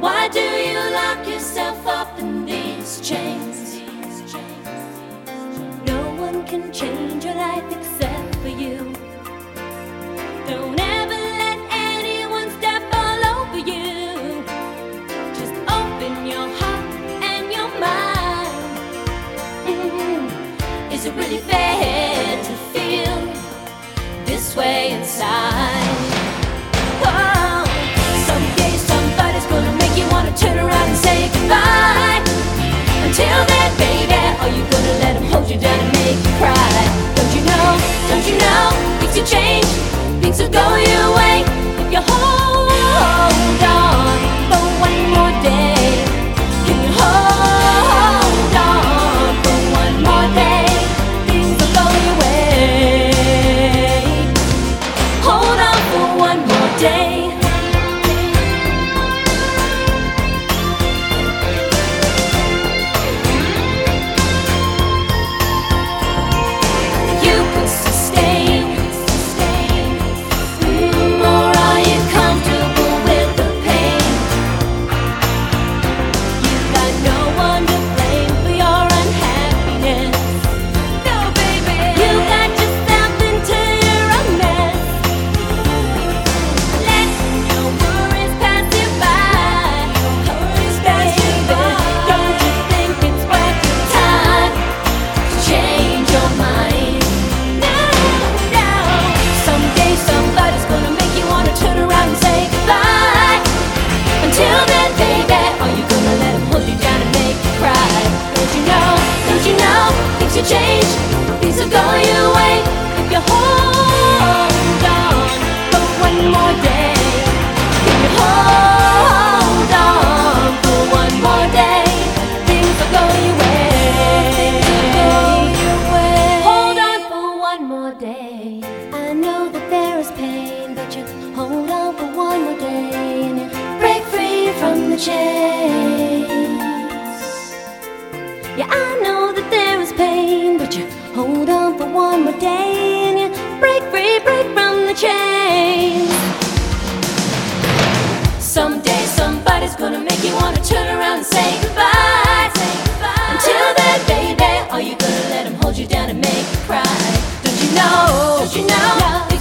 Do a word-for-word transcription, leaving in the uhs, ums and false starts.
Why do you lock yourself up in these chains? No one can change your life except for you. Don't ever let anyone step all over you. Just open your heart and your mind. Mm-hmm. Is it really fair to feel this way inside? Oh, someday somebody's gonna make you wanna turn around and say goodbye. Until then, baby, are you gonna let him hold you down and make you cry? Don't you know, don't you know, things will change, things will go your way if you hold on for one more day. Can you hold on for one more day? Things will go your way. Hold on for one more day. Change, things will go your way if you hold on for one more day. If you hold on for one more day, things will go your way. Hold on for one more day. I know that there is pain, but you hold on for one more day and you break free from the chains. Yeah, I know that there is pain, but you hold on for one more day and you break free, break from the chains. Someday somebody's gonna make you wanna turn around and say goodbye. Say goodbye. Until then, baby, are you gonna let him hold you down and make you cry? Don't you know, don't you know,